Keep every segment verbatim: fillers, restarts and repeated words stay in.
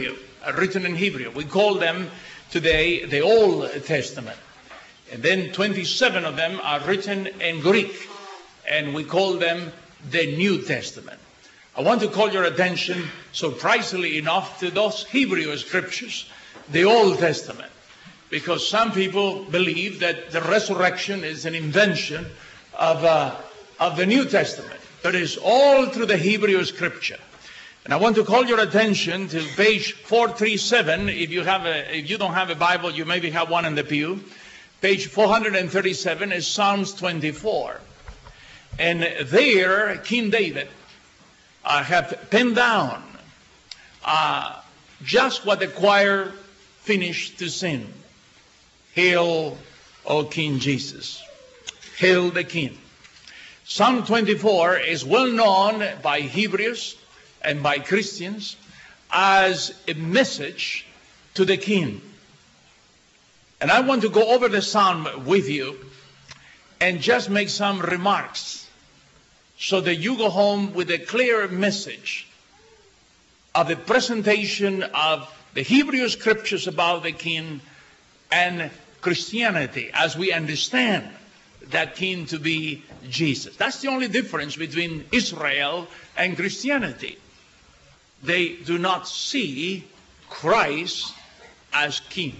are written in Hebrew. We call them today the Old Testament. And then twenty-seven of them are written in Greek, and we call them the New Testament. I want to call your attention, surprisingly enough, to those Hebrew scriptures, the Old Testament, because some people believe that the resurrection is an invention of, uh, of the New Testament, but it's all through the Hebrew scripture. And I want to call your attention to page four thirty-seven. If you have a, if you don't have a Bible, you maybe have one in the pew. Page four thirty-seven is Psalms twenty-four. And there, King David uh, have penned down uh, just what the choir finished to sing. Hail, O King Jesus. Hail the King. Psalm twenty-four is well known by Hebrews and by Christians as a message to the King. And I want to go over the psalm with you and just make some remarks so that you go home with a clear message of the presentation of the Hebrew scriptures about the King and Christianity as we understand that King to be Jesus. That's the only difference between Israel and Christianity. They do not see Christ as King.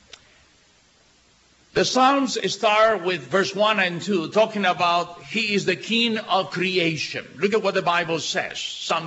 The Psalms start with verse one and two, talking about He is the King of creation. Look at what the Bible says. Psalm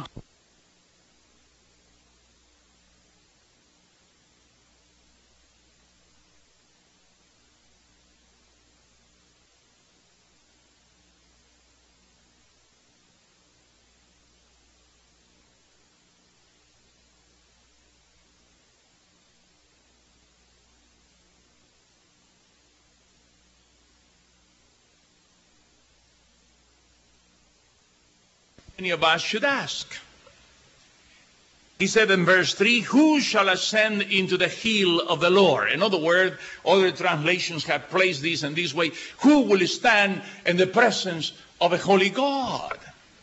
Any of us should ask. He said in verse three, who shall ascend into the hill of the Lord? In other words, other translations have placed this in this way. Who will stand in the presence of a holy God?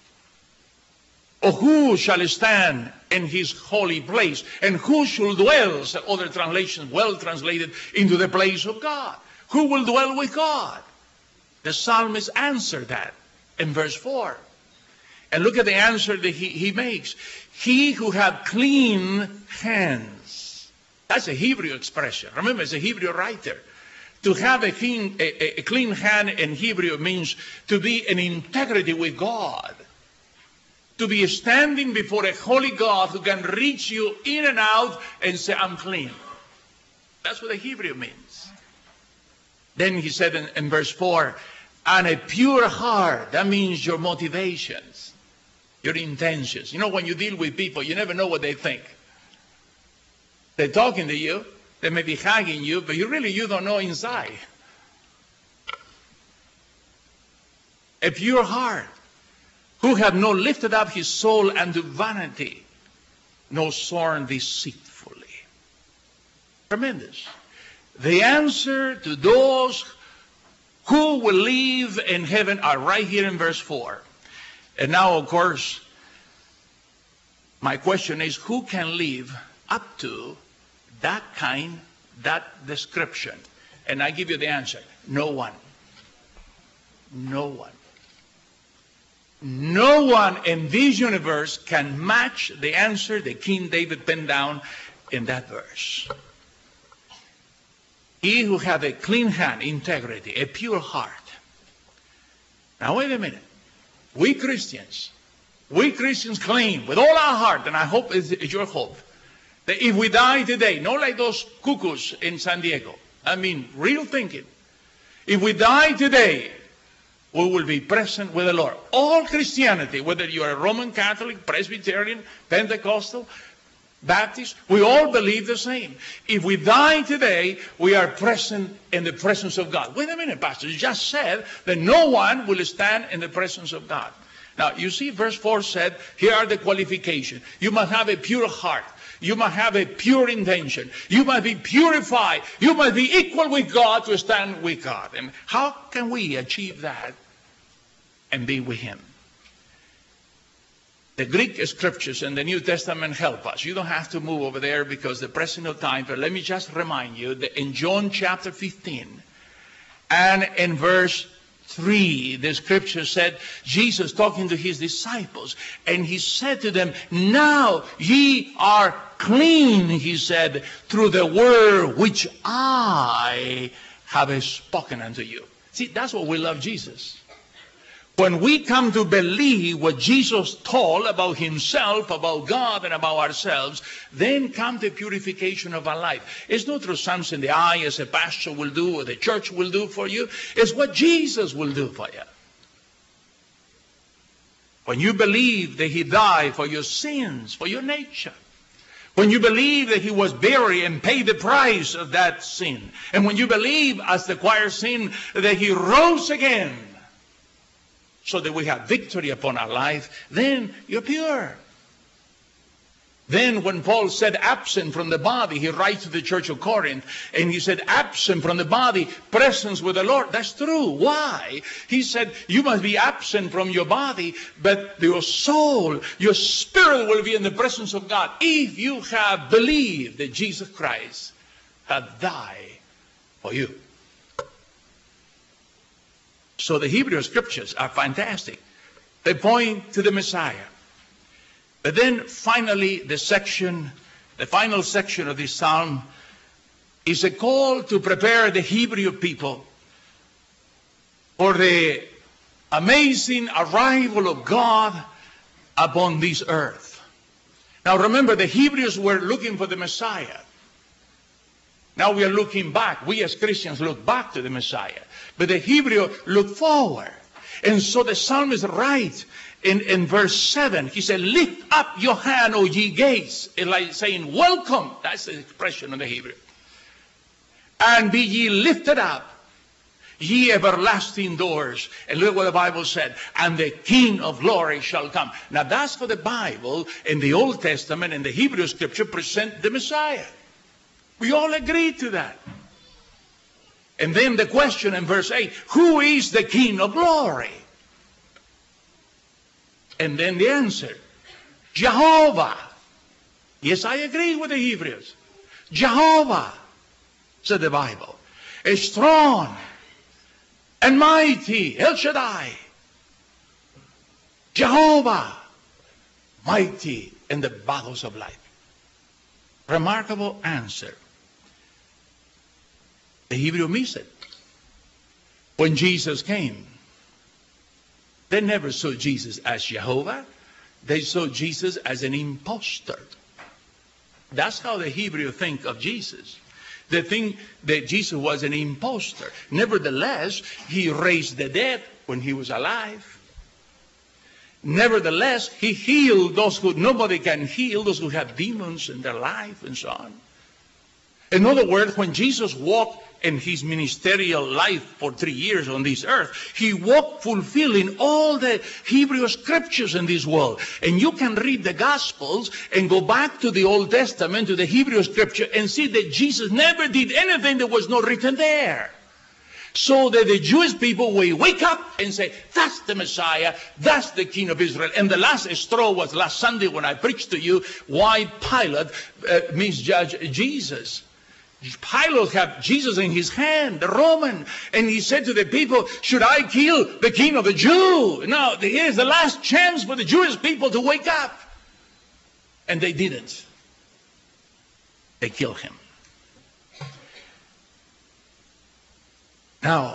Or who shall stand in his holy place? And who shall dwell, other translations well translated, into the place of God? Who will dwell with God? The psalmist answered that in verse four. And look at the answer that he, he makes. He who have clean hands. That's a Hebrew expression. Remember, it's a Hebrew writer. To have a clean, a, a clean hand in Hebrew means to be in integrity with God. To be standing before a holy God who can reach you in and out and say, I'm clean. That's what the Hebrew means. Then he said in, in verse four, and a pure heart. That means your motivations. Your intentions. You know, when you deal with people, you never know what they think. They're talking to you. They may be hugging you, but you really, you don't know inside. A pure heart, who have not lifted up his soul unto vanity, nor sworn deceitfully. Tremendous. The answer to those who will live in heaven are right here in verse four. And now, of course, my question is, who can live up to that kind, that description? And I give you the answer. No one. No one. No one in this universe can match the answer that King David penned down in that verse. He who hath a clean hand, integrity, a pure heart. Now, wait a minute. We Christians, we Christians claim with all our heart, and I hope it's, it's your hope, that if we die today, not like those cuckoos in San Diego, I mean real thinking, if we die today, we will be present with the Lord. All Christianity, whether you are a Roman Catholic, Presbyterian, Pentecostal, Baptist, we all believe the same. If we die today, we are present in the presence of God. Wait a minute, Pastor. You just said that no one will stand in the presence of God. Now, you see, verse four said, here are the qualifications. You must have a pure heart. You must have a pure intention. You must be purified. You must be equal with God to stand with God. And how can we achieve that and be with Him? The Greek scriptures and the New Testament help us. You don't have to move over there because the pressing of time, but let me just remind you that in John chapter fifteen and in verse three, the scripture said, Jesus talking to his disciples, and he said to them, now ye are clean, he said, through the word which I have spoken unto you. See, that's what we love Jesus. When we come to believe what Jesus told about himself, about God, and about ourselves, then come the purification of our life. It's not through something the I as a pastor will do or the church will do for you. It's what Jesus will do for you. When you believe that he died for your sins, for your nature. When you believe that he was buried and paid the price of that sin. And when you believe, as the choir sing, that he rose again, so that we have victory upon our life, then you're pure. Then when Paul said absent from the body, he writes to the church of Corinth, and he said absent from the body, presence with the Lord. That's true. Why? He said you must be absent from your body, but your soul, your spirit will be in the presence of God if you have believed that Jesus Christ had died for you. So the Hebrew scriptures are fantastic. They point to the Messiah. But then finally the section, the final section of this psalm is a call to prepare the Hebrew people for the amazing arrival of God upon this earth. Now remember, the Hebrews were looking for the Messiah. Now we are looking back. We as Christians look back to the Messiah. But the Hebrew looked forward. And so the psalmist writes in, in verse seven, he said, lift up your hand, O ye gates. It's like saying, welcome. That's the expression of the Hebrew. And be ye lifted up, ye everlasting doors. And look what the Bible said. And the King of glory shall come. Now that's for the Bible in the Old Testament and the Hebrew scripture present the Messiah. We all agree to that. And then the question in verse eight, who is the King of glory? And then the answer, Jehovah. Yes, I agree with the Hebrews. Jehovah, said the Bible, is strong and mighty, El Shaddai. Jehovah, mighty in the battles of life. Remarkable answer. The Hebrew missed it. When Jesus came, they never saw Jesus as Jehovah. They saw Jesus as an impostor. That's how the Hebrew think of Jesus. They think that Jesus was an impostor. Nevertheless, he raised the dead when he was alive. Nevertheless, he healed those who nobody can heal, those who have demons in their life and so on. In other words, when Jesus walked in his ministerial life for three years on this earth, he walked fulfilling all the Hebrew scriptures in this world. And you can read the Gospels and go back to the Old Testament, to the Hebrew scripture, and see that Jesus never did anything that was not written there. So that the Jewish people will wake up and say, that's the Messiah, that's the King of Israel. And the last straw was last Sunday when I preached to you why Pilate uh, misjudged Jesus. Pilate had Jesus in his hand, the Roman, and he said to the people, should I kill the King of the Jews? Now, here's the last chance for the Jewish people to wake up. And they didn't. They killed him. Now,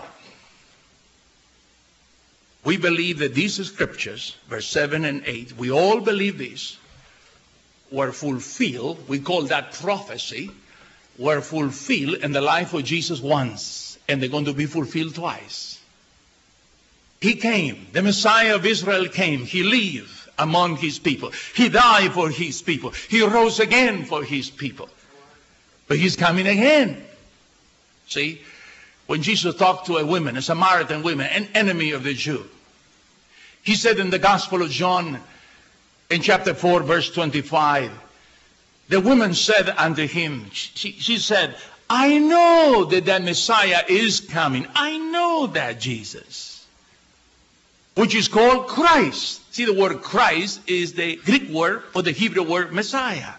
we believe that these scriptures, verse seven and eight, we all believe these, were fulfilled. We call that prophecy. Were fulfilled in the life of Jesus once, and they're going to be fulfilled twice. He came, the Messiah of Israel came, he lived among his people, he died for his people, he rose again for his people, but he's coming again. See, when Jesus talked to a woman, a Samaritan woman, an enemy of the Jew, he said in the Gospel of John, in chapter four, verse twenty-five, the woman said unto him, she, she said, I know that the Messiah is coming. I know that, Jesus. which is called Christ. See, the word Christ is the Greek word for the Hebrew word Messiah.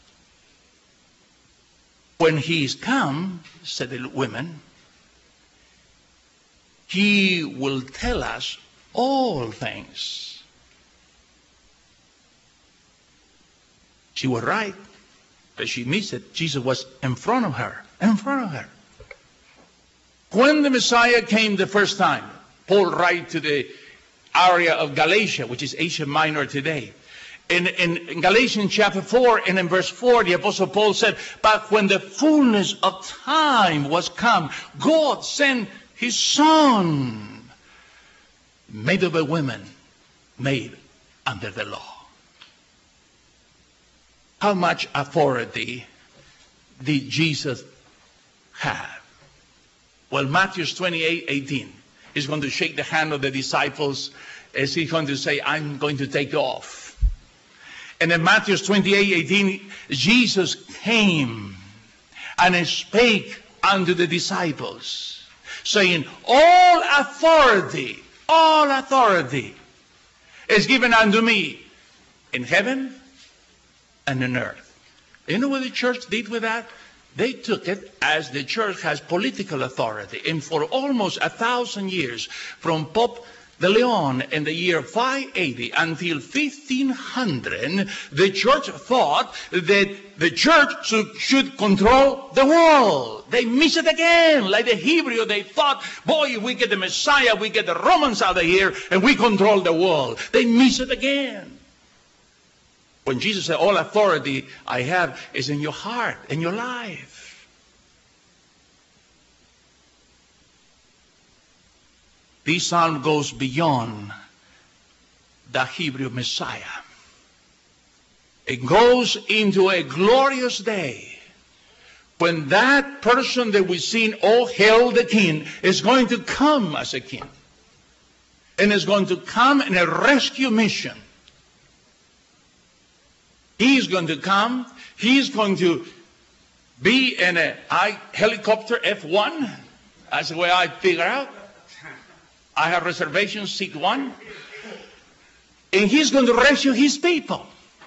When he is come, said the women, he will tell us all things. She was right, but she missed it. Jesus was in front of her, in front of her. When the Messiah came the first time, Paul writes to the area of Galatia, which is Asia Minor today. In, in, in Galatians chapter four and in verse four, the Apostle Paul said, but when the fullness of time was come, God sent his Son, made of a woman, made under the law. How much authority did Jesus have? Well, Matthew twenty-eight eighteen. He's going to shake the hand of the disciples as he's going to say, I'm going to take off. And in Matthew twenty-eight eighteen, Jesus came and spake unto the disciples, saying, all authority, all authority is given unto me in heaven and on earth. You know what the church did with that? They took it as the church has political authority. And for almost a thousand years, from Pope de Leon in the year five eighty until fifteen hundred, the church thought that the church should, should control the world. They missed it again. Like the Hebrew, they thought, boy, if we get the Messiah, we get the Romans out of here, and we control the world. They missed it again. When Jesus said, all authority I have is in your heart, in your life. This psalm goes beyond the Hebrew Messiah. It goes into a glorious day when that person that we've seen, oh, hail the King, is going to come as a king. And is going to come in a rescue mission. He's going to come. He's going to be in a I, helicopter F one. That's the way I figure out. I have reservation seat one. And he's going to rescue his people.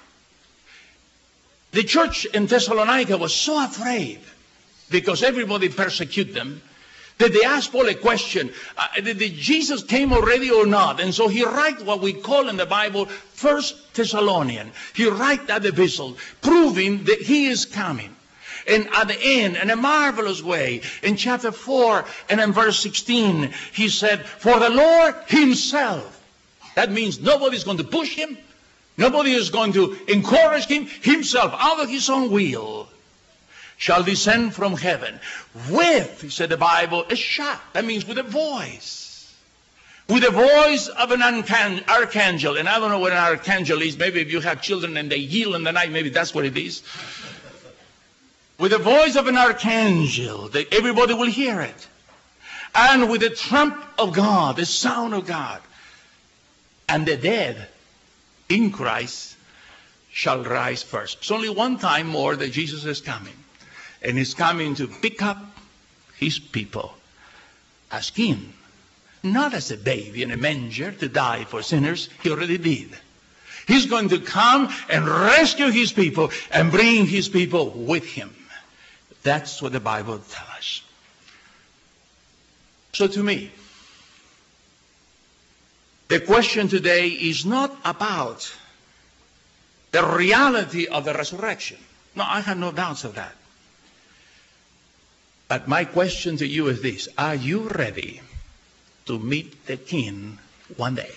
The church in Thessalonica was so afraid because everybody persecuted them that they asked Paul a question, uh, did Jesus came already or not? And so he writes what we call in the Bible First Thessalonian. He writes that epistle, proving that he is coming. And at the end, in a marvelous way, in chapter four and in verse sixteen, he said, for the Lord himself. That means nobody's going to push him. Nobody is going to encourage him. Himself, out of his own will, shall descend from heaven with, he said the Bible, a shout. That means with a voice. With the voice of an archangel. And I don't know what an archangel is. Maybe if you have children and they yell in the night, maybe that's what it is. With the voice of an archangel, that everybody will hear it. And with the trump of God, the sound of God. And the dead in Christ shall rise first. It's only one time more that Jesus is coming. And he's coming to pick up his people as king. Not as a baby in a manger to die for sinners. He already did. He's going to come and rescue his people and bring his people with him. That's what the Bible tells us. So to me, the question today is not about the reality of the resurrection. No, I have no doubts of that. But my question to you is this. Are you ready to meet the King one day?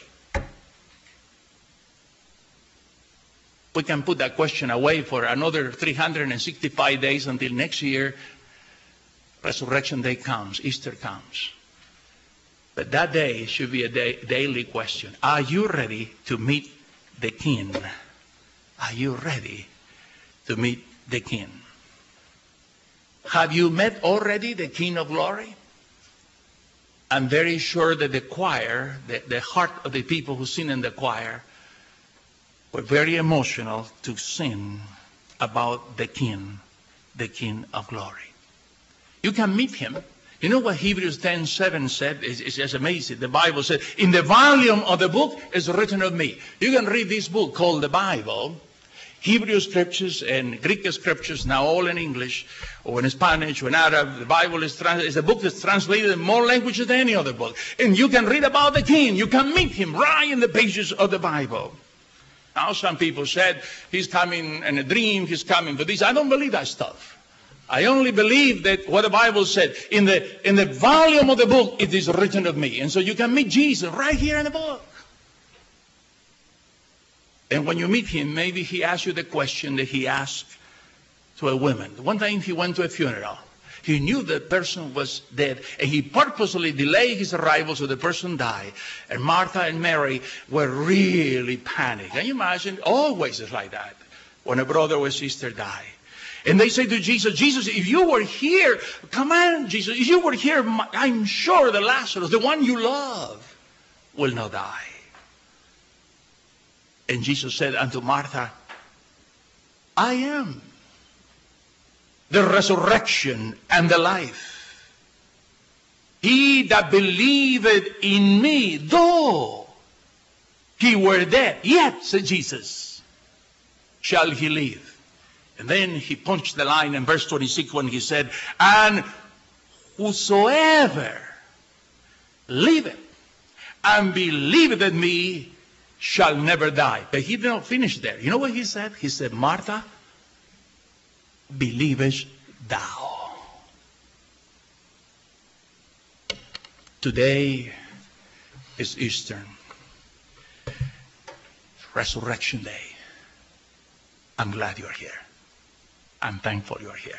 We can put that question away for another three hundred sixty-five days until next year. Resurrection Day comes, Easter comes. But that day should be a day, daily question. Are you ready to meet the King? Are you ready to meet the King? Have you met already the King of Glory? I'm very sure that the choir, the, the heart of the people who sing in the choir, were very emotional to sing about the King, the King of Glory. You can meet him. You know what Hebrews ten seven said? It's, it's just amazing. The Bible said, in the volume of the book is written of me. You can read this book called the Bible, Hebrew scriptures and Greek scriptures, now all in English, or in Spanish, or in Arab. The Bible is trans- is a book that's translated in more languages than any other book. And you can read about the king. You can meet him right in the pages of the Bible. Now some people said, he's coming in a dream, he's coming for this. I don't believe that stuff. I only believe that what the Bible said, in the, in the volume of the book, it is written of me. And so you can meet Jesus right here in the book. And when you meet him, maybe he asks you the question that he asked to a woman. One time he went to a funeral. He knew the person was dead, and he purposely delayed his arrival so the person died. And Martha and Mary were really panicked. Can you imagine? Always it's like that when a brother or sister die. And they say to Jesus, Jesus, if you were here, come on, Jesus, if you were here, I'm sure that Lazarus, the one you love, will not die. And Jesus said unto Martha, I am the resurrection and the life. He that believeth in me, though he were dead, yet, said Jesus, shall he live. And then he punched the line in verse twenty-six when he said, and whosoever liveth and believeth in me shall never die. But he did not finish there. You know what he said? He said, Martha, believest thou? Today is Easter, Resurrection Day. I'm glad you're here. I'm thankful you're here.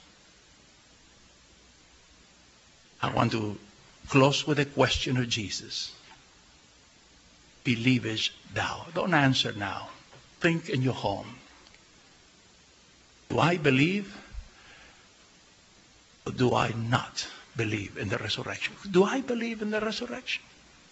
I want to close with a question of Jesus. Believest thou? Don't answer now. Think in your home. Do I believe or do I not believe in the resurrection? Do I believe in the resurrection?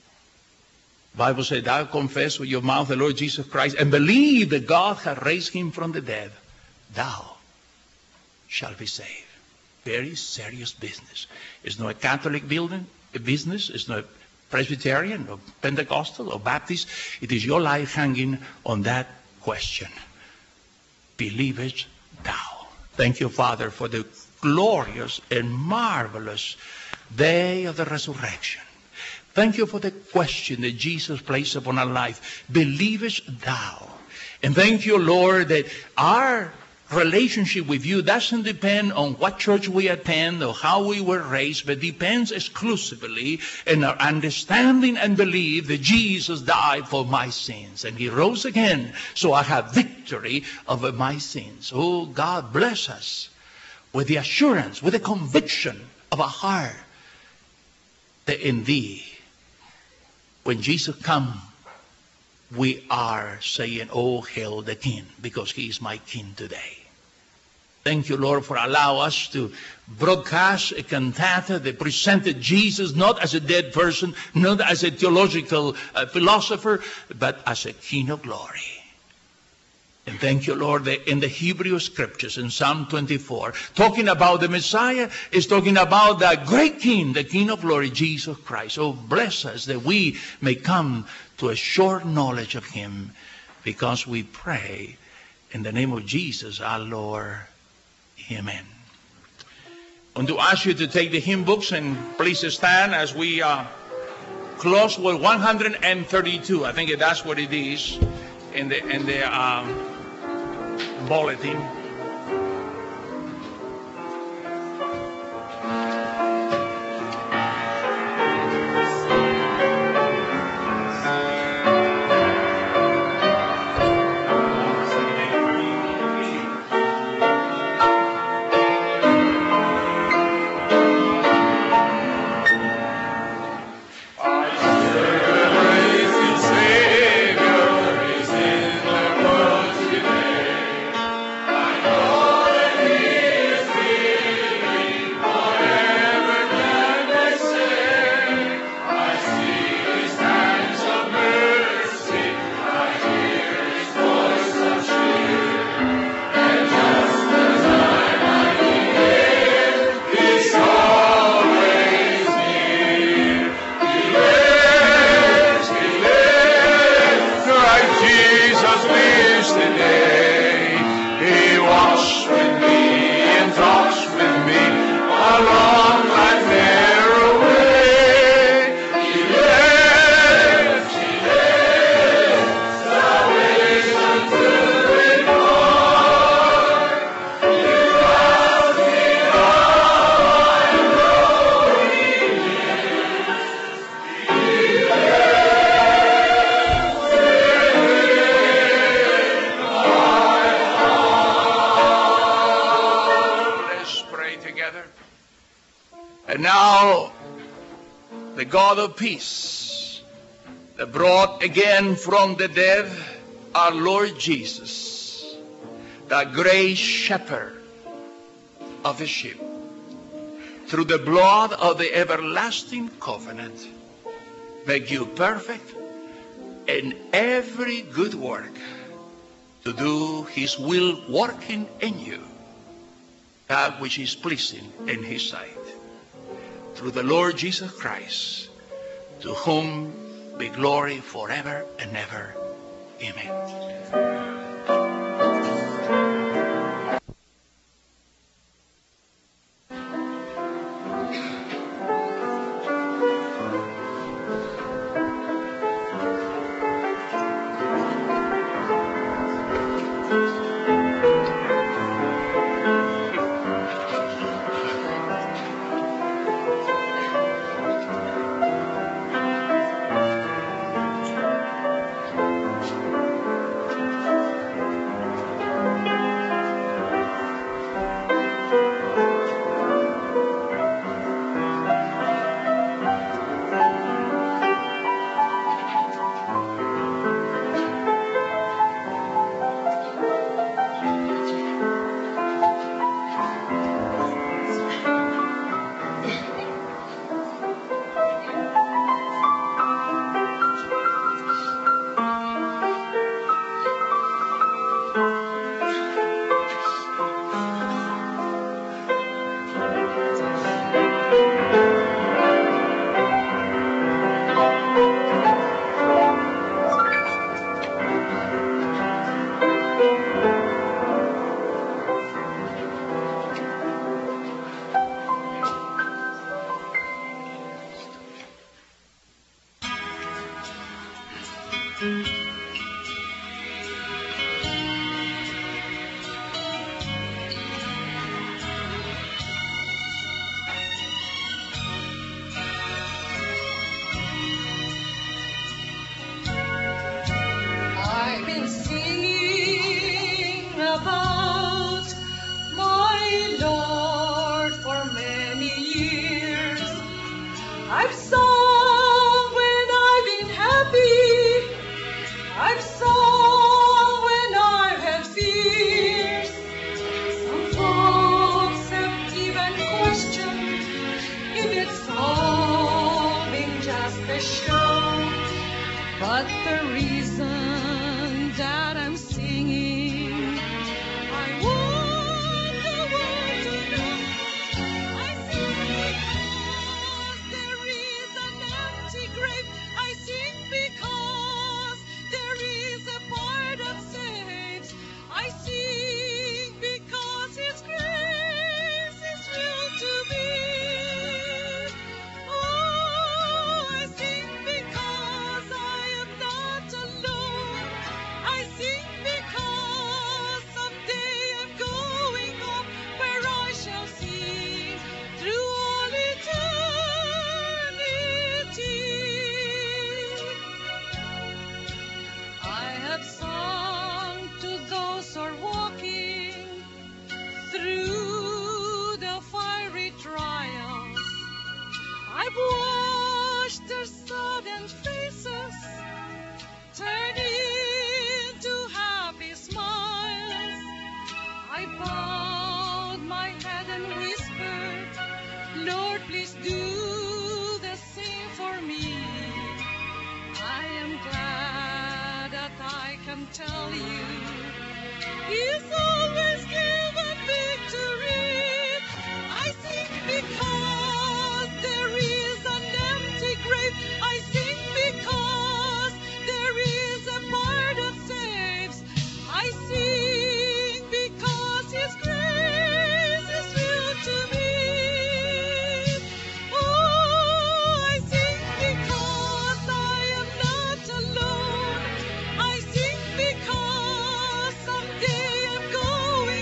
The Bible says, thou confess with your mouth the Lord Jesus Christ and believe that God hath raised him from the dead, thou shall be saved. Very serious business. It's not a Catholic building, a business. It's not Presbyterian or Pentecostal or Baptist. It is your life hanging on that question. Believest thou? Thank you, Father, for the glorious and marvelous day of the resurrection. Thank you for the question that Jesus placed upon our life. Believest thou? And thank you, Lord, that our relationship with you doesn't depend on what church we attend or how we were raised, but depends exclusively in our understanding and belief that Jesus died for my sins and he rose again so I have victory over my sins. Oh, God bless us with the assurance, with the conviction of a heart that in thee, when Jesus comes, we are saying, oh, hail the King, because he is my King today. Thank you, Lord, for allowing us to broadcast a cantata that presented Jesus not as a dead person, not as a theological uh, philosopher, but as a King of glory. And thank you, Lord, that in the Hebrew scriptures, in Psalm twenty-four, talking about the Messiah, is talking about the great King, the King of glory, Jesus Christ. Oh, bless us that we may come to a sure knowledge of him, because we pray in the name of Jesus, our Lord. Amen. I want to ask you to take the hymn books and please stand as we uh, close with one hundred thirty-two. I think that's what it is in the, in the um, bulletin. I together. And now, the God of peace that brought again from the dead our Lord Jesus, the great shepherd of the sheep, through the blood of the everlasting covenant, make you perfect in every good work, to do his will working in you, that which is pleasing in his sight. Through the Lord Jesus Christ, to whom be glory forever and ever. Amen. Because someday I'm going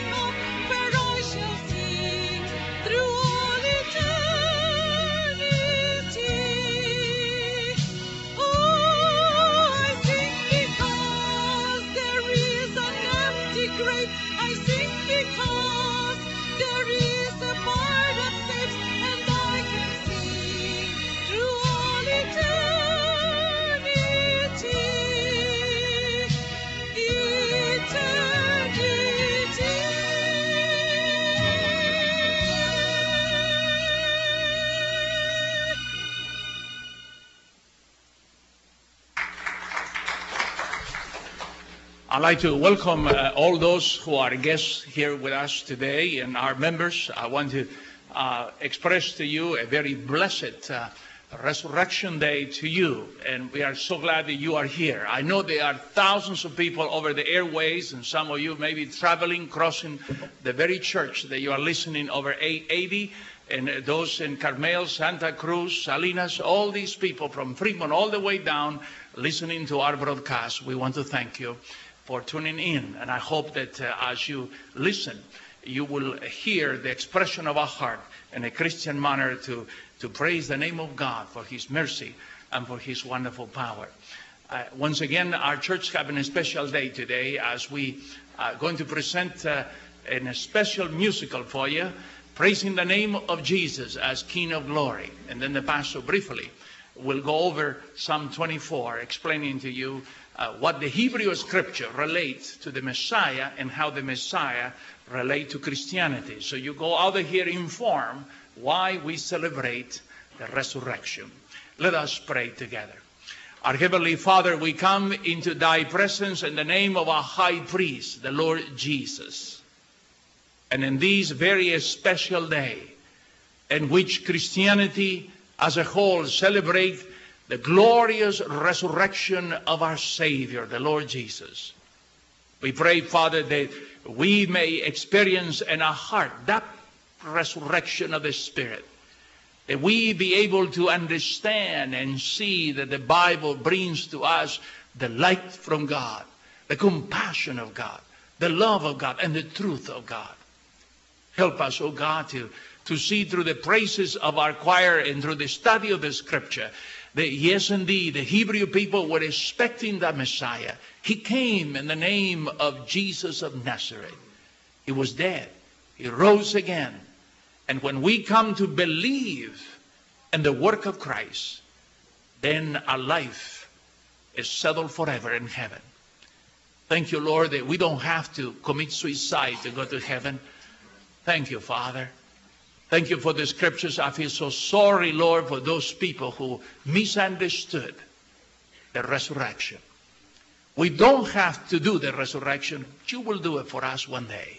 I'd like to welcome uh, all those who are guests here with us today and our members. I want to uh, express to you a very blessed uh, Resurrection Day to you, and we are so glad that you are here. I know there are thousands of people over the airways, and some of you may be traveling, crossing the very church that you are listening over eighty, and those in Carmel, Santa Cruz, Salinas, all these people from Fremont all the way down listening to our broadcast. We want to thank you for tuning in, and I hope that uh, as you listen, you will hear the expression of our heart in a Christian manner to, to praise the name of God for His mercy and for His wonderful power. Uh, once again, our church having a special day today as we are going to present uh, a special musical for you, praising the name of Jesus as King of Glory. And then the pastor briefly will go over Psalm twenty-four, explaining to you Uh, what the Hebrew scripture relates to the Messiah and how the Messiah relates to Christianity. So you go out of here informed why we celebrate the resurrection. Let us pray together. Our Heavenly Father, we come into Thy presence in the name of our High Priest, the Lord Jesus. And in this very special day in which Christianity as a whole celebrates the glorious resurrection of our Savior, the Lord Jesus. We pray, Father, that we may experience in our heart that resurrection of the Spirit, that we be able to understand and see that the Bible brings to us the light from God, the compassion of God, the love of God, and the truth of God. Help us, O God, to, to see through the praises of our choir and through the study of the Scripture that, yes, indeed, the Hebrew people were expecting the Messiah. He came in the name of Jesus of Nazareth. He was dead. He rose again. And when we come to believe in the work of Christ, then our life is settled forever in heaven. Thank you, Lord, that we don't have to commit suicide to go to heaven. Thank you, Father. Thank you for the scriptures. I feel so sorry, Lord, for those people who misunderstood the resurrection. We don't have to do the resurrection. You will do it for us one day.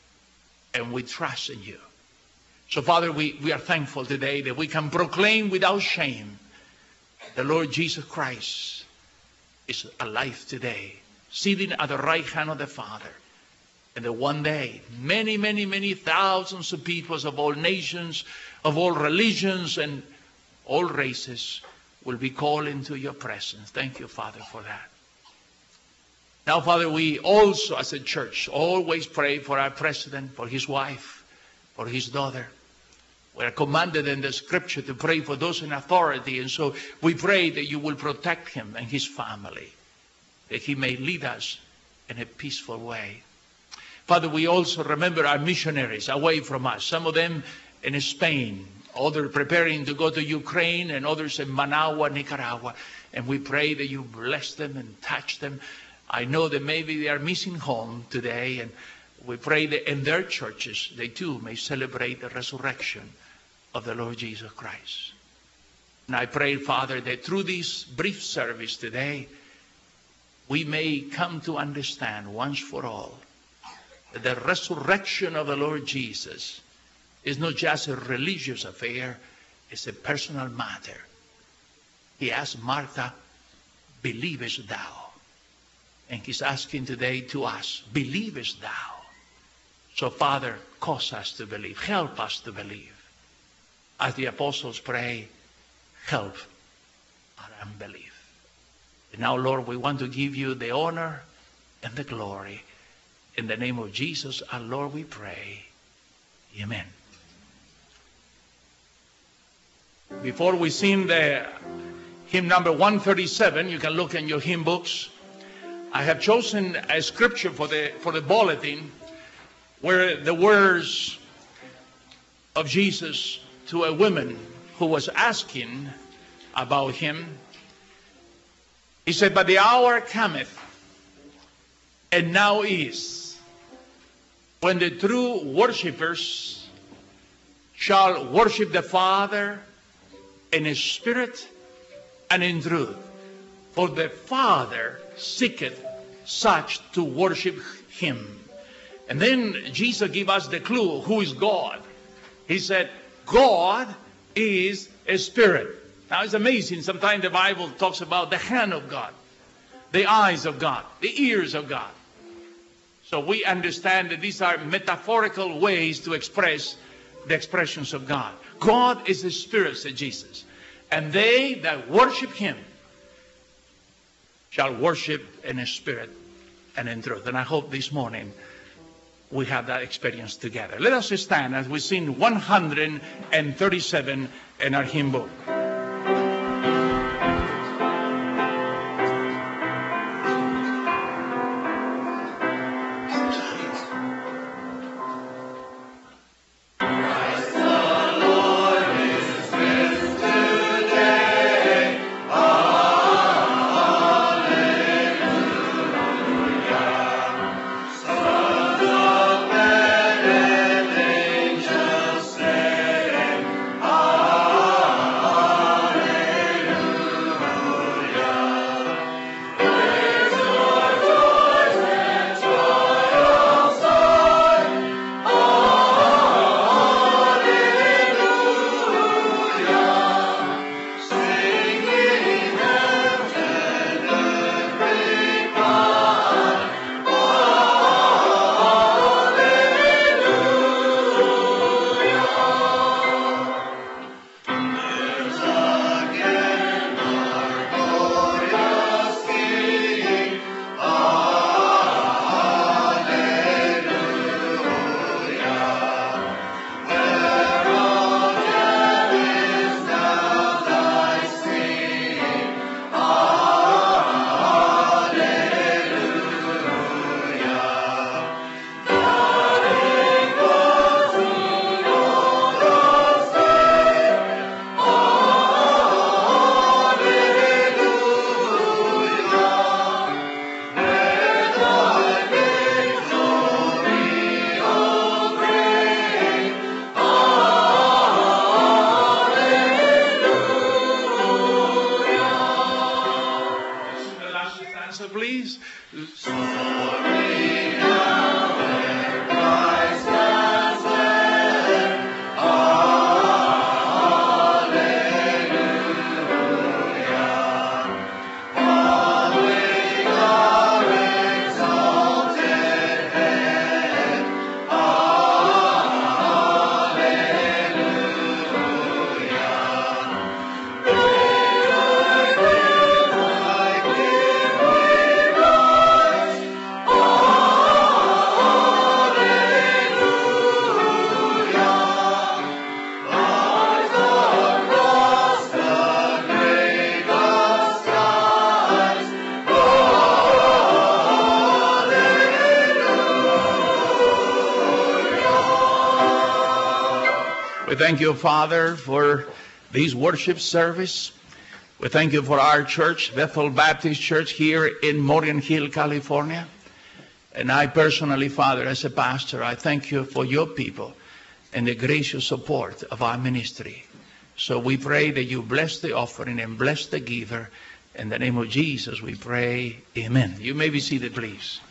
And we trust in you. So, Father, we, we are thankful today that we can proclaim without shame the Lord Jesus Christ is alive today, sitting at the right hand of the Father. And that one day, many, many, many thousands of peoples of all nations, of all religions, and all races will be called into your presence. Thank you, Father, for that. Now, Father, we also, as a church, always pray for our president, for his wife, for his daughter. We are commanded in the Scripture to pray for those in authority, and so we pray that you will protect him and his family, that he may lead us in a peaceful way. Father, we also remember our missionaries away from us, some of them in Spain, others preparing to go to Ukraine, and others in Managua, Nicaragua. And we pray that you bless them and touch them. I know that maybe they are missing home today, and we pray that in their churches, they too may celebrate the resurrection of the Lord Jesus Christ. And I pray, Father, that through this brief service today, we may come to understand once for all that the resurrection of the Lord Jesus is not just a religious affair, it's a personal matter. He asked Martha, believest thou? And he's asking today to us, believest thou? So, Father, cause us to believe. Help us to believe. As the apostles pray, help our unbelief. And now, Lord, we want to give you the honor and the glory. In the name of Jesus, our Lord, we pray. Amen. Before we sing the hymn number one thirty-seven, you can look in your hymn books. I have chosen a scripture for the, for the bulletin where the words of Jesus to a woman who was asking about him. He said, but the hour cometh, and now is, when the true worshipers shall worship the Father in His Spirit and in truth. For the Father seeketh such to worship him. And then Jesus gave us the clue, who is God? He said, God is a spirit. Now it's amazing, sometimes the Bible talks about the hand of God, the eyes of God, the ears of God. So we understand that these are metaphorical ways to express the expressions of God. God is a spirit, said Jesus. And they that worship him shall worship in a spirit and in truth. And I hope this morning we have that experience together. Let us stand as we sing one hundred thirty-seven in our hymn book. Please. We thank you, Father, for this worship service. We thank you for our church, Bethel Baptist Church, here in Morgan Hill, California. And I personally, Father, as a pastor, I thank you for your people and the gracious support of our ministry. So we pray that you bless the offering and bless the giver. In the name of Jesus, we pray. Amen. You may be seated, please.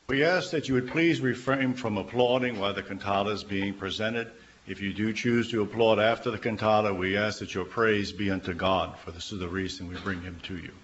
We ask that you would please refrain from applauding while the cantata is being presented. If you do choose to applaud after the cantata, we ask that your praise be unto God, for this is the reason we bring him to you.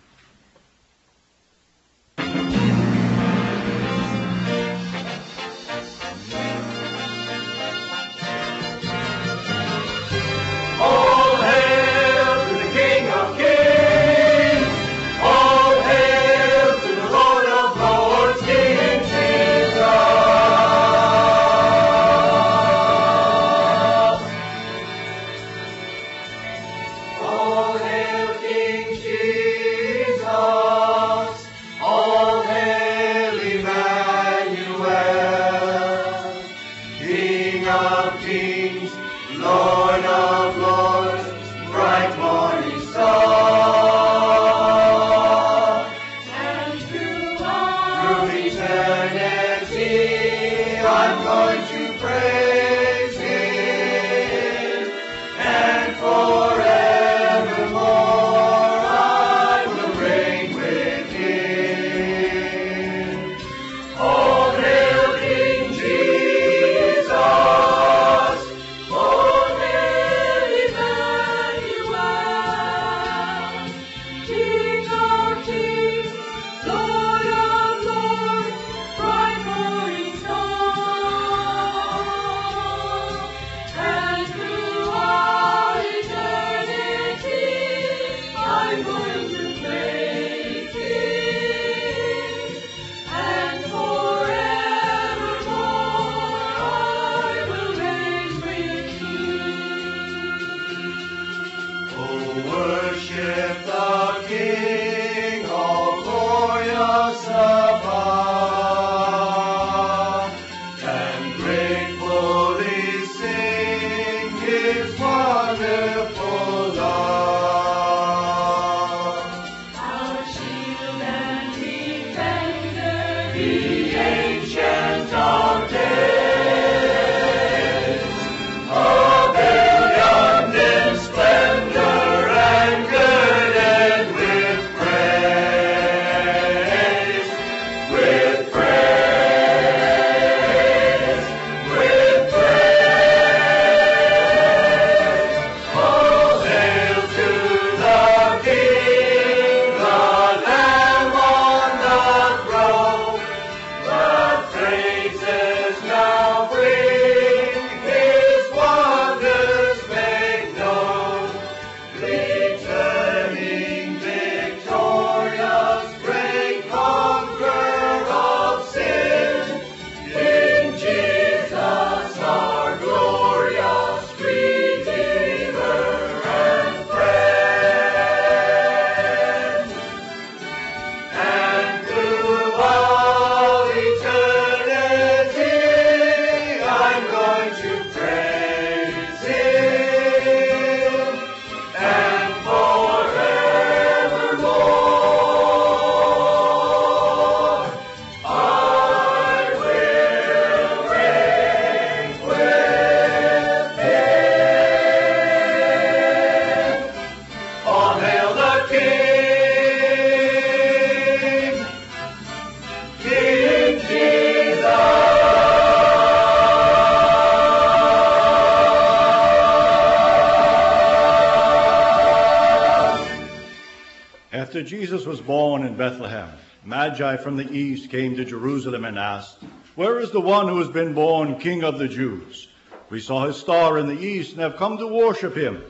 After Jesus was born in Bethlehem, Magi from the east came to Jerusalem and asked, "Where is the one who has been born King of the Jews? We saw his star in the east and have come to worship him."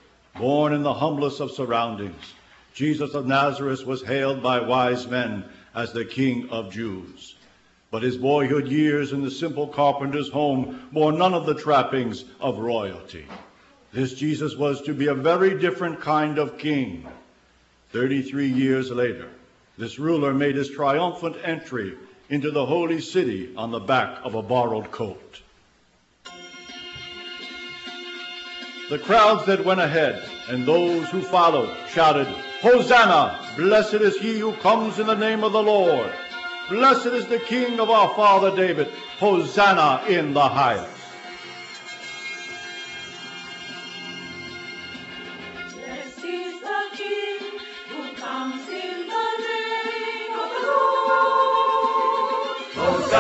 Born in the humblest of surroundings, Jesus of Nazareth was hailed by wise men as the King of Jews. But his boyhood years in the simple carpenter's home bore none of the trappings of royalty. This Jesus was to be a very different kind of king. Thirty-three years later, this ruler made his triumphant entry into the holy city on the back of a borrowed colt. The crowds that went ahead and those who followed shouted, "Hosanna! Blessed is he who comes in the name of the Lord. Blessed is the King of our father David. Hosanna in the highest." Hosanna!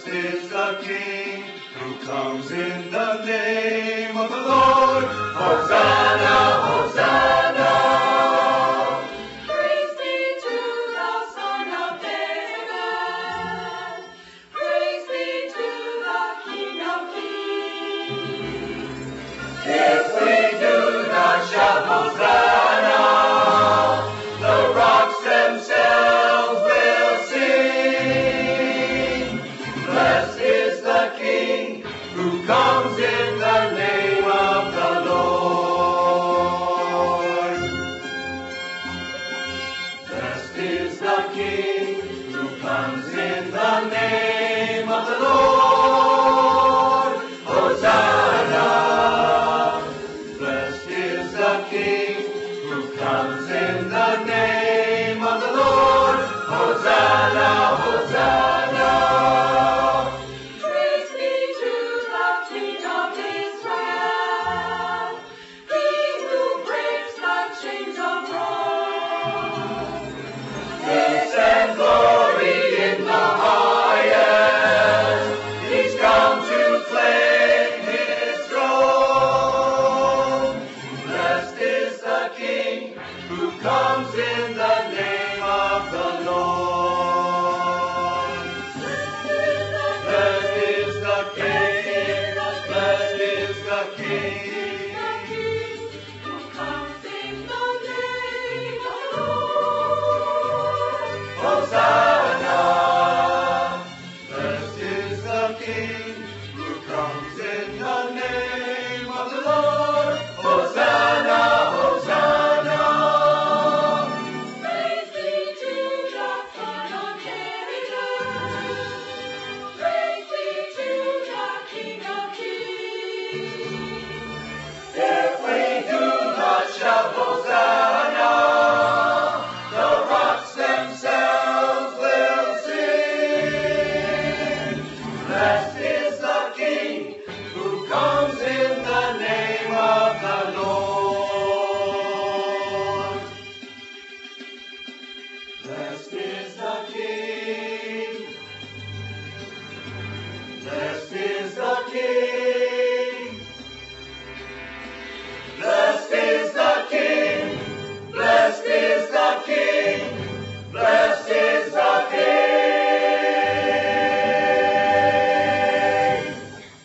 Blessed is the King who comes in the name of the Lord. Hosanna, Hosanna. Praise be to the Son of David. Praise be to the King of Kings. If we do not shout Hosanna, the rocks themselves will sing. Blessed is the King who comes in the name of the Lord. Blessed is the King who comes in the name of the Lord. Hosanna. Blessed is the King who comes in the name of the Lord. Hosanna, Hosanna. Praise be to the King of Israel, He who breaks the chains of Rome. Peace and glory in the highest. He's come to claim his throne. Blessed is the King who comes in the name of the Lord. Blessed is the King. Blessed is the King. Who comes in the name of the Lord. Hosanna. Blessed is the King who comes in the name of the Lord. Hosanna, Hosanna. Praise be to the Son of David. Praise be to the King of Kings. If we do not shout Hosanna, the rocks themselves will sing. Blessed is the King who comes in the name of the Lord. Blessed is the King. Blessed is the King. Blessed is the King. Blessed is the King. Blessed is the King.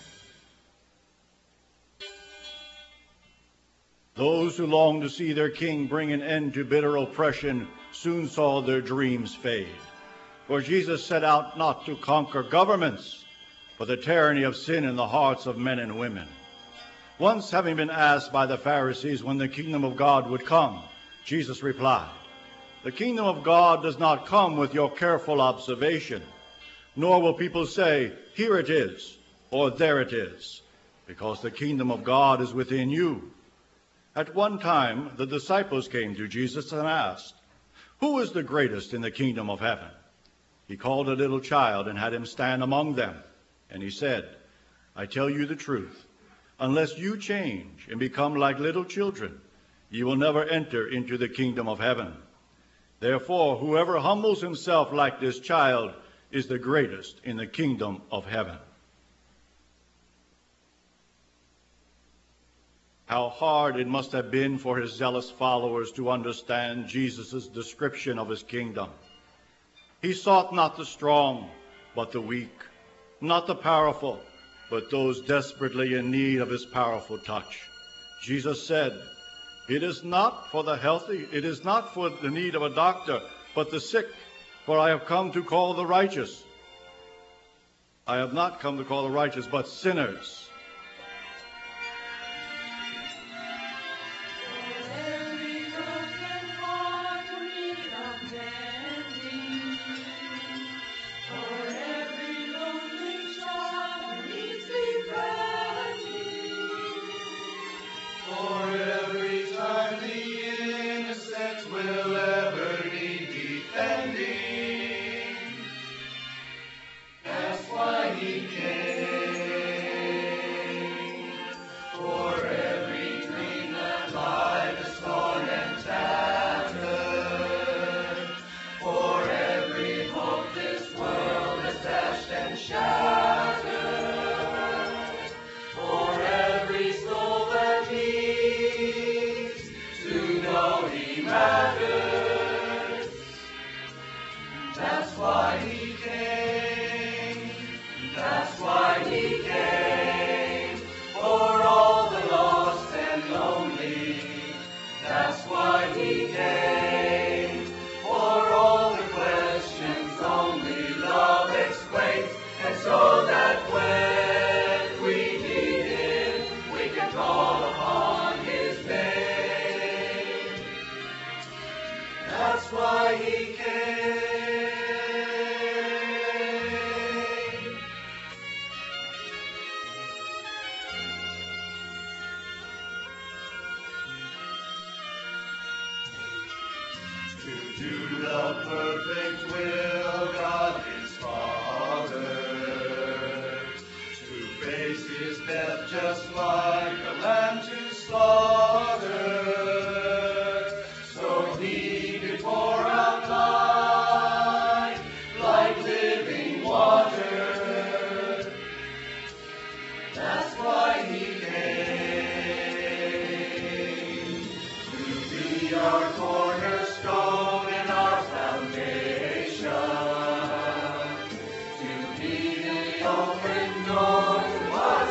Those who longed to see their king bring an end to bitter oppression soon saw their dreams fade. For Jesus set out not to conquer governments, but the tyranny of sin in the hearts of men and women. Once having been asked by the Pharisees when the kingdom of God would come, Jesus replied, "The kingdom of God does not come with your careful observation, nor will people say, 'Here it is,' or 'There it is,' because the kingdom of God is within you." At one time, the disciples came to Jesus and asked, "Who is the greatest in the kingdom of heaven?" He called a little child and had him stand among them. And he said, "I tell you the truth, unless you change and become like little children, you will never enter into the kingdom of heaven. Therefore, whoever humbles himself like this child is the greatest in the kingdom of heaven." How hard it must have been for his zealous followers to understand Jesus' description of his kingdom. He sought not the strong, but the weak, not the powerful, but those desperately in need of his powerful touch. Jesus said, "It is not for the healthy, it is not for the need of a doctor, but the sick, for I have come to call the righteous. I have not come to call the righteous, but sinners." That's why he came. perfect will God his Father, to face his death just like a lamb to slaughter. So he did pour out life like living water. That's why he came, to be our cornerstone and our foundation, to be the open door to our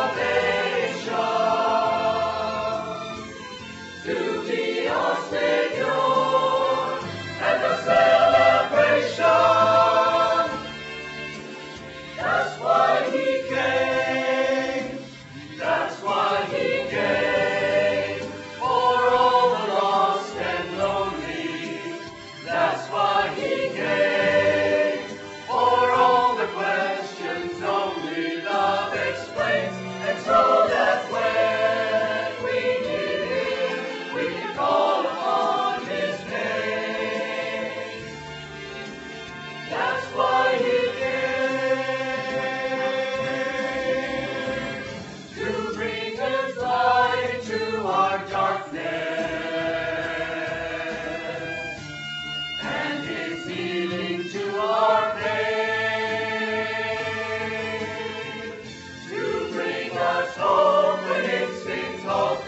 salvation, to be our Savior and the celebration. That's why he came. That's why he came, for all the lost and lonely. That's why he came, for all the questions only love explains. And so that when we need him, we can call upon his name. That's why he came, to bring his light into our darkness, and his healing to our pain, to bring us hope when it seems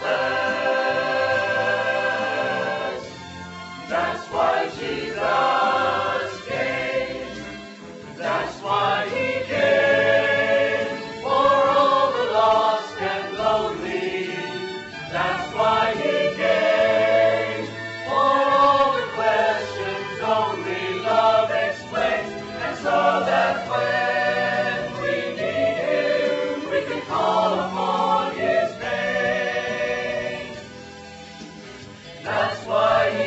hopeless. That's why Jesus came. That's why he came, for all the lost and lonely. That's why he came, for all the questions only love explains. And so that when we need him, we can call upon his name. That's why he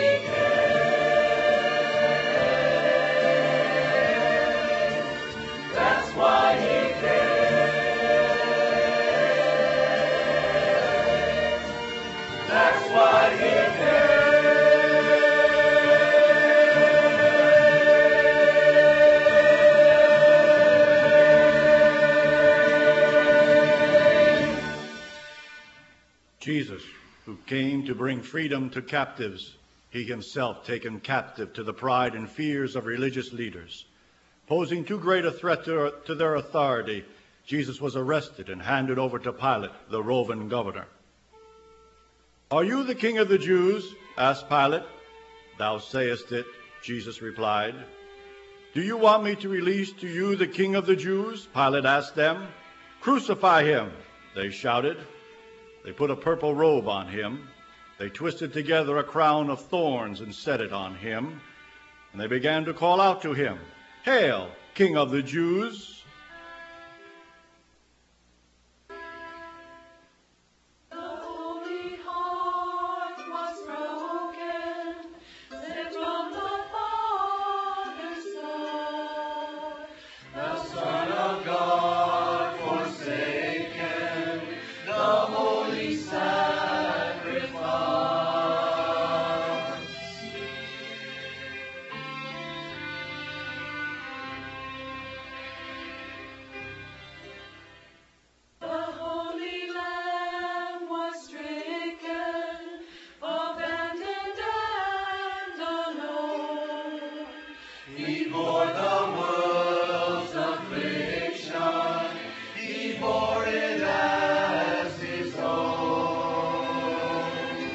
came. That's why he came. That's why he came. Jesus, who came to bring freedom to captives, he himself taken captive to the pride and fears of religious leaders. Posing too great a threat to, to their authority, Jesus was arrested and handed over to Pilate, the Roman governor. "Are you the king of the Jews?" asked Pilate. "Thou sayest it," Jesus replied. "Do you want me to release to you the king of the Jews?" Pilate asked them. "Crucify him," they shouted. They put a purple robe on him. They twisted together a crown of thorns and set it on him. And they began to call out to him, "Hail, King of the Jews!" The holy heart was broken, sent from the Father's Son. The Son of God forsaken, the holy sacrifice. The Holy Lamb was stricken, abandoned and alone. He bore the world's affliction, he bore it as his own.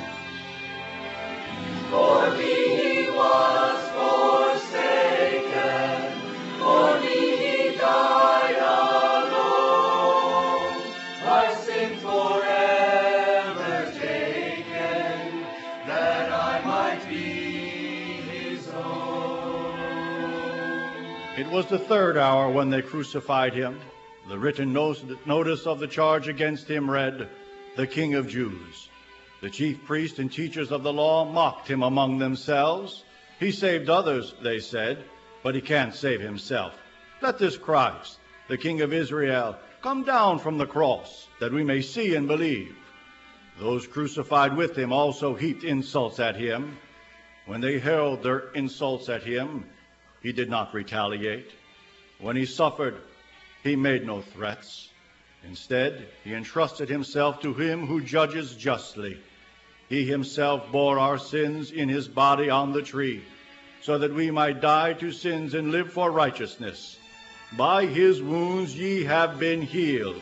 For me he was forsaken, for me he died alone. My sin forever taken, that I might be his own. It was the third hour when they crucified him. The written notice of the charge against him read, "The King of Jews." The chief priests and teachers of the law mocked him among themselves. "He saved others," they said, "but he can't save himself. Let this Christ, the King of Israel, come down from the cross, that we may see and believe." Those crucified with him also heaped insults at him. When they hurled their insults at him, he did not retaliate. When he suffered, he made no threats. Instead, he entrusted himself to him who judges justly. He himself bore our sins in his body on the tree, so that we might die to sins and live for righteousness. By his wounds ye have been healed.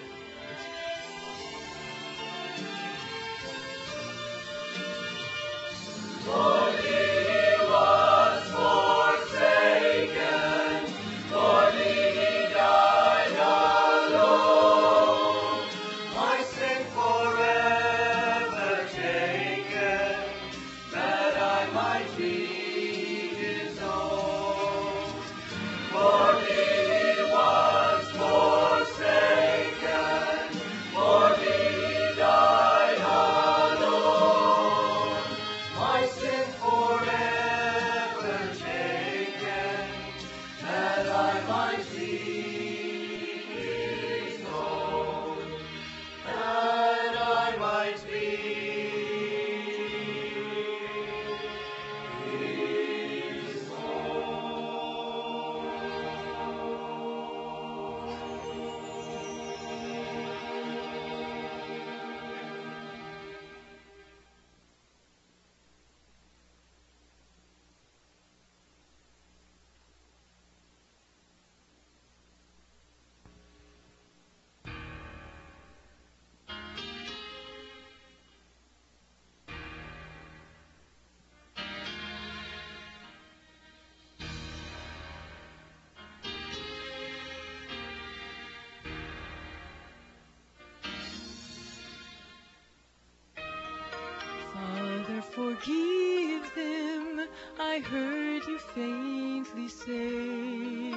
Forgive them, I heard you faintly say.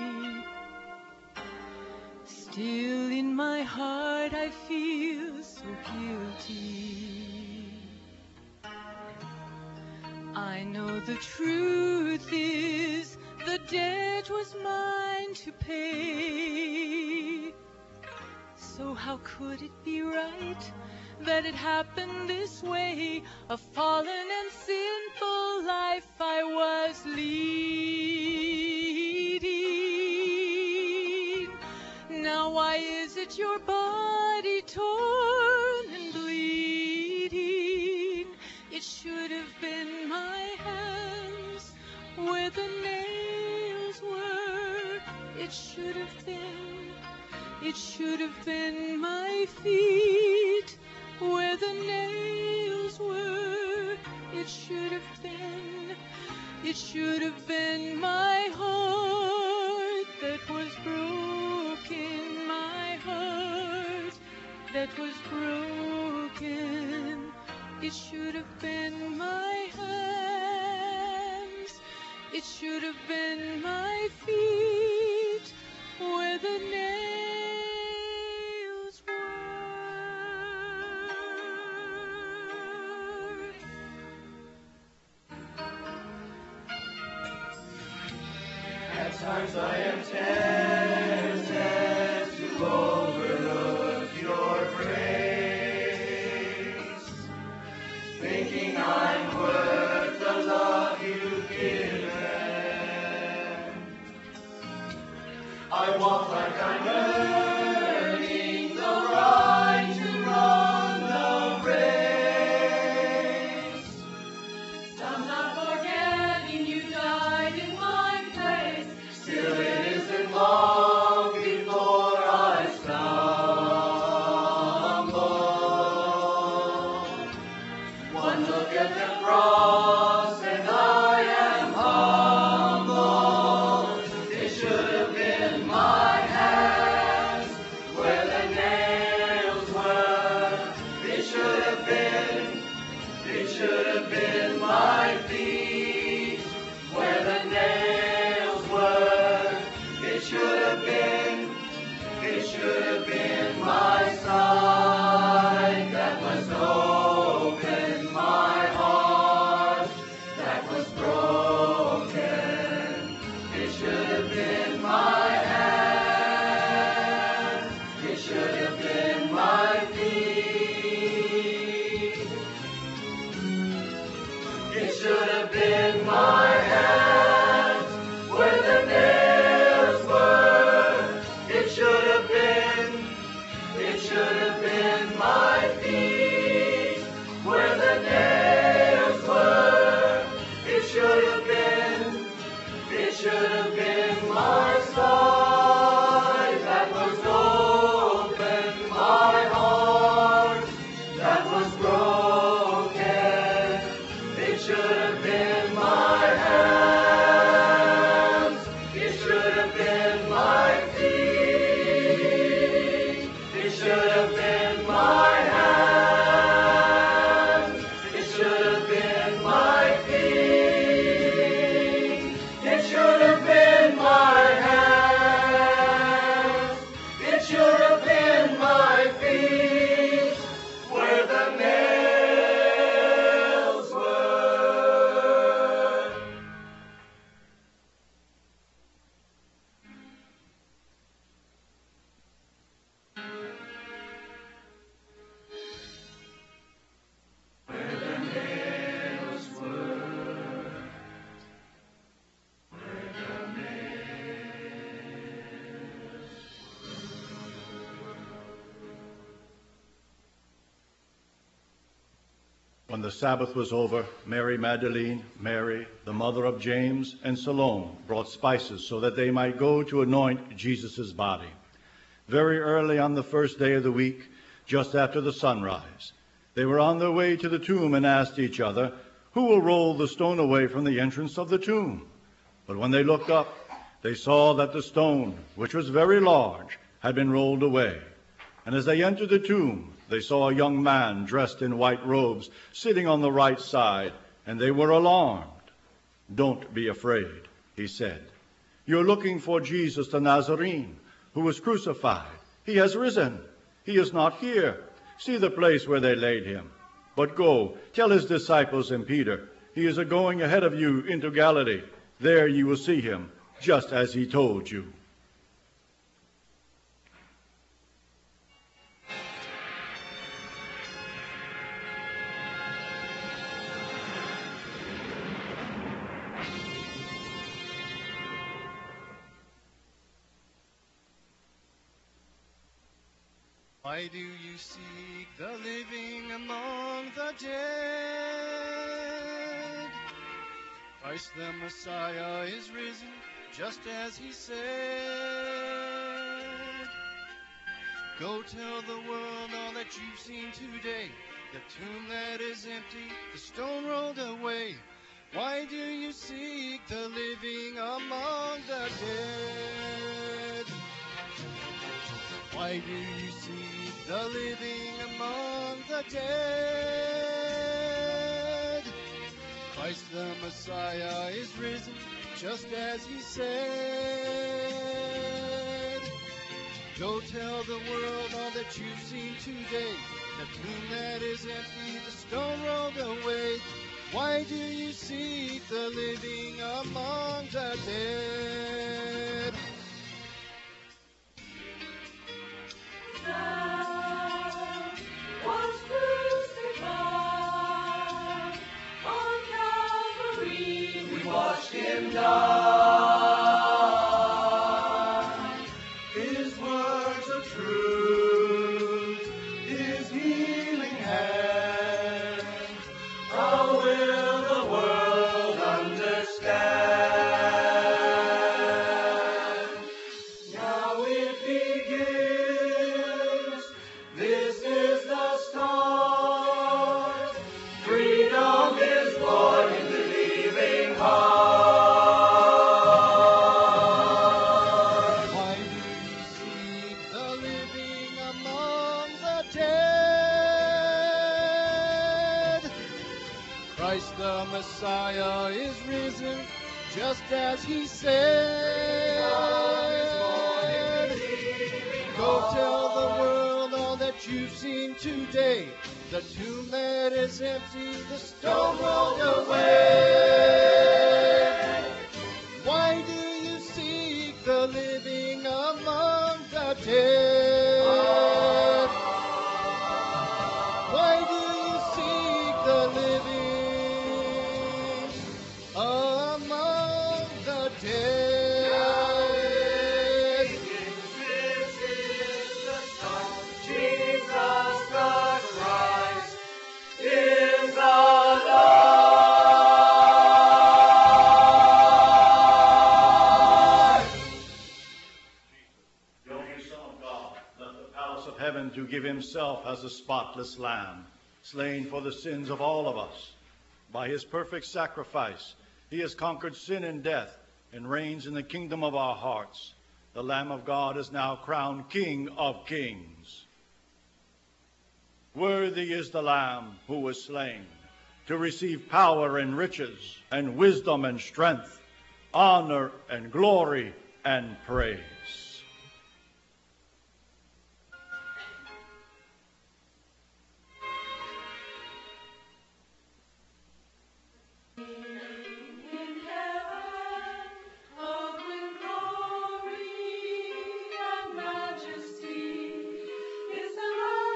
Still in my heart I feel so guilty. I know the truth is the debt was mine to pay. So how could it be right that it happened this way? A fallen and sinful life I was leading. Now why is it your body torn and bleeding? It should have been my hands where the nails were. It should have been, it should have been my feet where the nails were. It should have been, it should have been my heart that was broken, my heart that was broken. It should have been my hands, it should have been my feet where the nails were. At times I am tempted to overlook your grace, thinking I'm worth the love you've given. I walk like I'm earning the right to run the race. I'm not forgetting you died in my place. Still it isn't long. When the Sabbath was over, Mary Magdalene, Mary, the mother of James, and Salome brought spices so that they might go to anoint Jesus' body. Very early on the first day of the week, just after the sunrise, they were on their way to the tomb and asked each other, "Who will roll the stone away from the entrance of the tomb?" But when they looked up, they saw that the stone, which was very large, had been rolled away. And as they entered the tomb, they saw a young man dressed in white robes sitting on the right side, and they were alarmed. "Don't be afraid," he said. "You're looking for Jesus the Nazarene, who was crucified. He has risen. He is not here. See the place where they laid him. But go, tell his disciples and Peter, he is a-going ahead of you into Galilee. There you will see him, just as he told you." Why do you seek the living among the dead? Christ the Messiah is risen, just as he said. Go tell the world all that you've seen today. The tomb that is empty, the stone rolled away. Why do you seek the living among the dead? Why do you seek the living among the dead? Christ the Messiah is risen, just as he said. Go tell the world all that you've seen today. The tomb that is empty, the stone rolled away. Why do you seek the living among the dead? Was crucified on Calvary. We watched him die. His words of truth, his healing hand. How will the world understand? Now it begins. This is the start. Freedom is born in believing heart. Why do you seek the living among the dead? Christ the Messiah is risen, just as he said. Go tell the world all that you've seen today. The tomb that is empty, the stone rolled away. Why do you seek the living among the dead? Why do you seek the living among the dead? This is the start. Jesus the Christ is alive. The only Son of God left the palace of heaven to give himself as a spotless lamb, slain for the sins of all of us. By his perfect sacrifice, he has conquered sin and death and reigns in the kingdom of our hearts. The Lamb of God is now crowned King of kings. Worthy is the Lamb who was slain to receive power and riches and wisdom and strength, honor and glory and praise. In heaven, all in glory and majesty, is the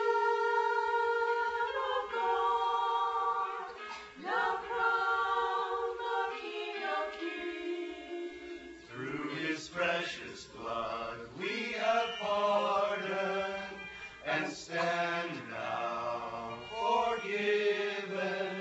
Lamb of God, now crowned the King of kings. Through his precious blood we have pardon and stand now forgiven.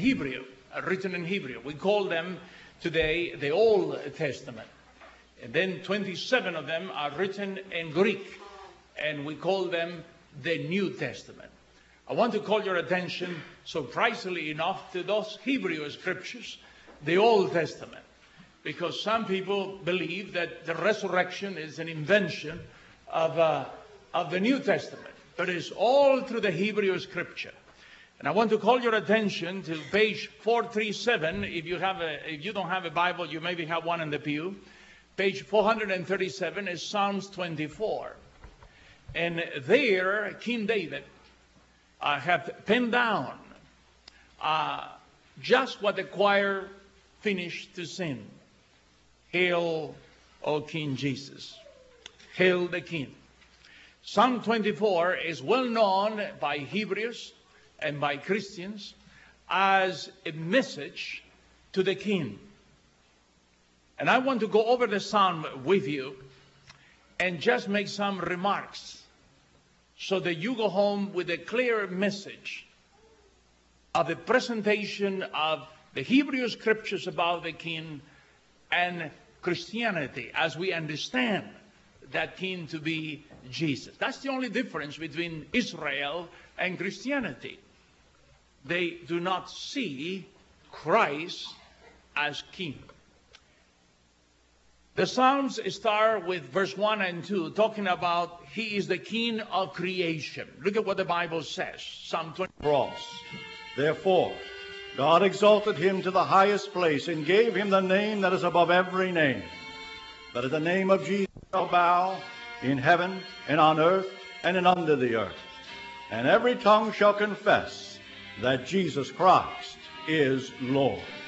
Hebrew, are written in Hebrew. We call them today the Old Testament. And then twenty-seven of them are written in Greek, and we call them the New Testament. I want to call your attention, surprisingly enough, to those Hebrew scriptures, the Old Testament, because some people believe that the resurrection is an invention of, uh, of the New Testament, but it's all through the Hebrew scripture. And I want to call your attention to page four thirty-seven. If you have a, if you don't have a Bible, you maybe have one in the pew. Page four thirty-seven is Psalms twenty-four. And there, King David uh, have penned down uh, just what the choir finished to sing. Hail, O King Jesus. Hail the King. Psalm twenty-four is well known by Hebrews and by Christians as a message to the King. And I want to go over the psalm with you and just make some remarks so that you go home with a clear message of the presentation of the Hebrew scriptures about the King and Christianity as we understand that King to be Jesus. That's the only difference between Israel and Christianity. They do not see Christ as King. The Psalms start with verse one and two, talking about He is the King of creation. Look at what the Bible says. Psalm twenty. Cross. Therefore, God exalted him to the highest place and gave him the name that is above every name, that at the name of Jesus shall bow in heaven and on earth and in under the earth, and every tongue shall confess that Jesus Christ is Lord.